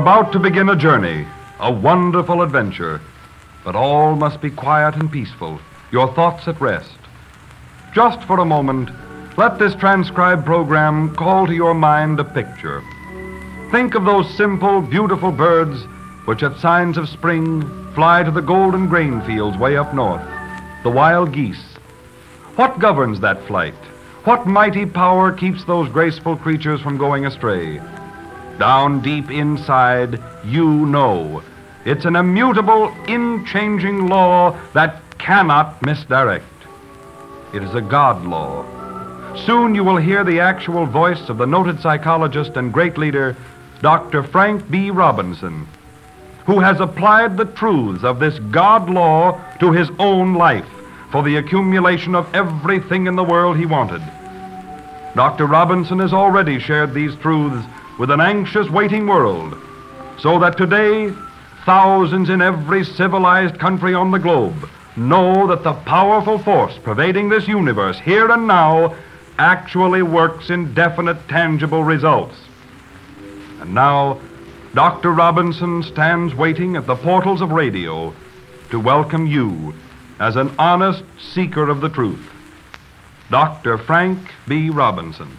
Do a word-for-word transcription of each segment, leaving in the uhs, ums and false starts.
about to begin a journey, a wonderful adventure. But all must be quiet and peaceful, your thoughts at rest. Just for a moment, let this transcribed program call to your mind a picture. Think of those simple, beautiful birds which at signs of spring fly to the golden grain fields way up north, the wild geese. What governs that flight? What mighty power keeps those graceful creatures from going astray? Down deep inside, you know. It's an immutable, unchanging law that cannot misdirect. It is a God law. Soon you will hear the actual voice of the noted psychologist and great leader, Doctor Frank B. Robinson, who has applied the truths of this God law to his own life for the accumulation of everything in the world he wanted. Doctor Robinson has already shared these truths with an anxious, waiting world, so that today, thousands in every civilized country on the globe know that the powerful force pervading this universe here and now actually works in definite, tangible results. And now, Doctor Robinson stands waiting at the portals of radio to welcome you as an honest seeker of the truth. Doctor Frank B. Robinson.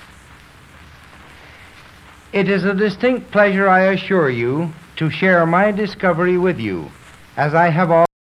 It is a distinct pleasure, I assure you, to share my discovery with you, as I have already